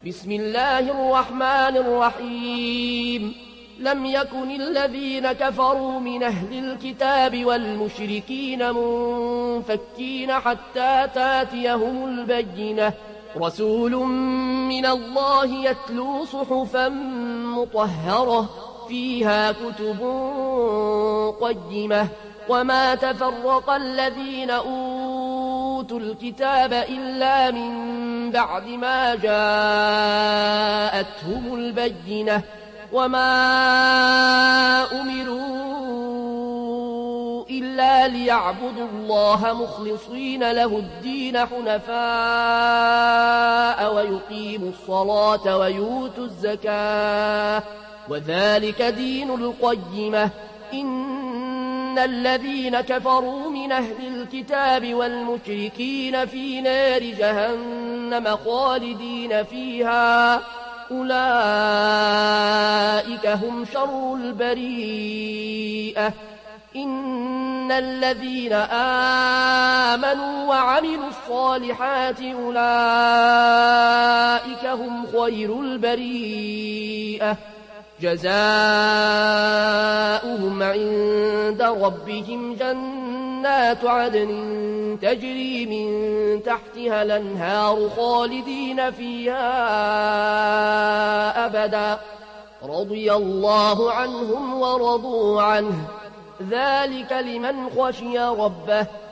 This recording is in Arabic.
بسم الله الرحمن الرحيم لم يكن الذين كفروا من أهل الكتاب والمشركين منفكين حتى تاتيهم البينة رسول من الله يتلو صحفا مطهرة فيها كتب قيمة وما تفرق الذين أوتوا الكتاب إلا من بعد ما جاءتهم البينة وما أمروا إلا ليعبدوا الله مخلصين له الدين حنفاء ويقيموا الصلاة ويؤتوا الزكاة وذلك دين القيمة إن الذين كفروا من أهل الكتاب والمشركين في نار جهنم خالدين فيها أولئك هم شر البريئة إن الذين آمنوا وعملوا الصالحات أولئك هم خير البريئة جزاؤهم عند ربهم جنات عدن تجري من تحتها الأنهار خالدين فيها أبدا رضي الله عنهم ورضوا عنه ذلك لمن خشي ربه